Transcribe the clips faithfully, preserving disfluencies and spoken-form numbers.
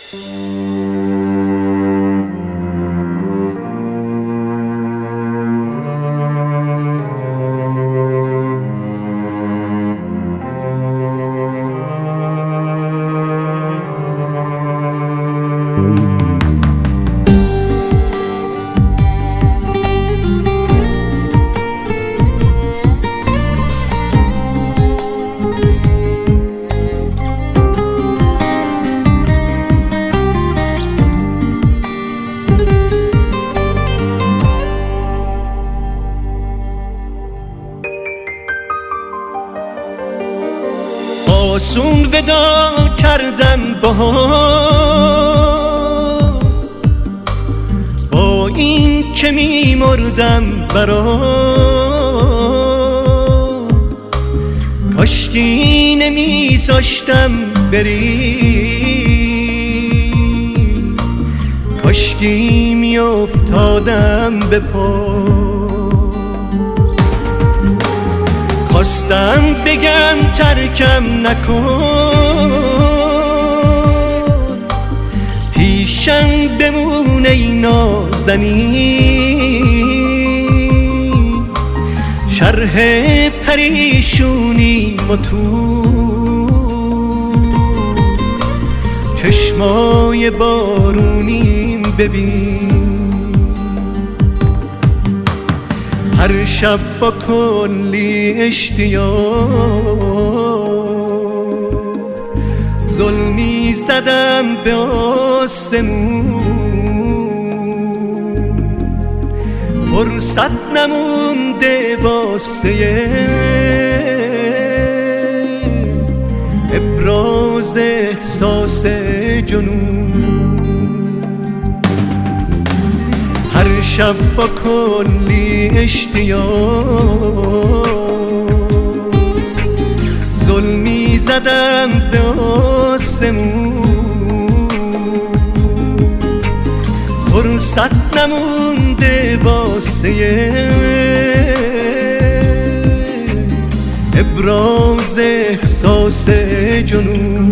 آسون ودا کردم باها، با این که می مردم برا، کاشکی نمی زاشتم بری، کاشکی می افتادم به پا. خواستم بگم ترکم نکن، پیشم بمون ای نازنین، شرح پریشونی ما تو چشمای بارونیم ببین. هر شب با کلی اشتیاق ظلمی زدم به آسمون، فرصت نمونده واسه ابراز احساس جنون. هر شب با کلی اشتیاق ظلمی زدم به آسمون، فرصت نمونده واسه ابراز احساس جنون.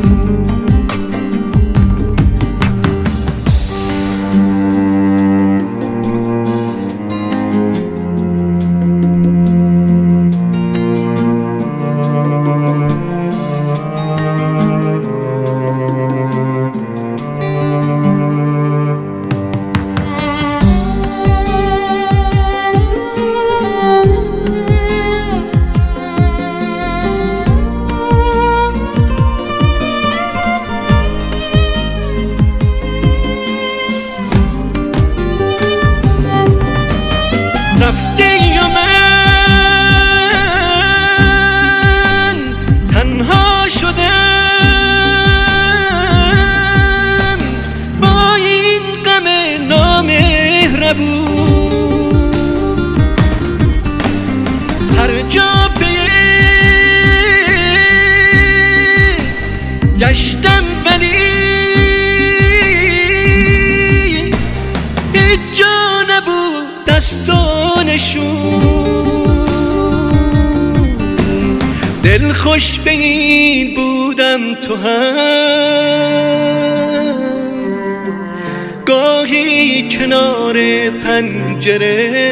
رفتی و من تنها شدم با این غم نامهربون. هر جا پی گشتم ولی هیچ جا نبود دستانشون. دل خوش به این بودم تو هم گاهی کنار پنجره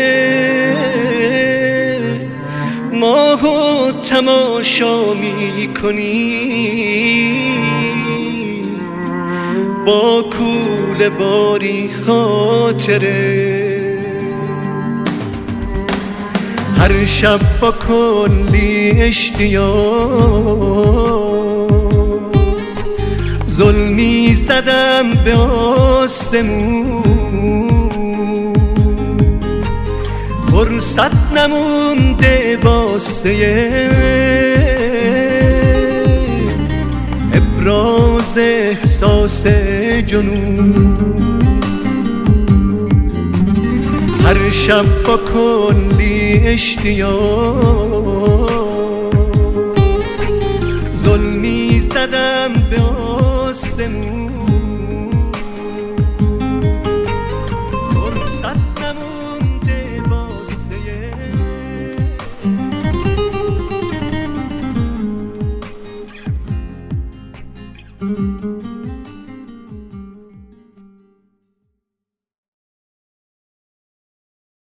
ماهو تماشا می کنی با کوله باری خاطره. هر شب با کلی اشتیاق ظلمی زدم به آسمون، فرصت نمونده واسه ابراز احساس جنون. هر شب با کلی اشتیاق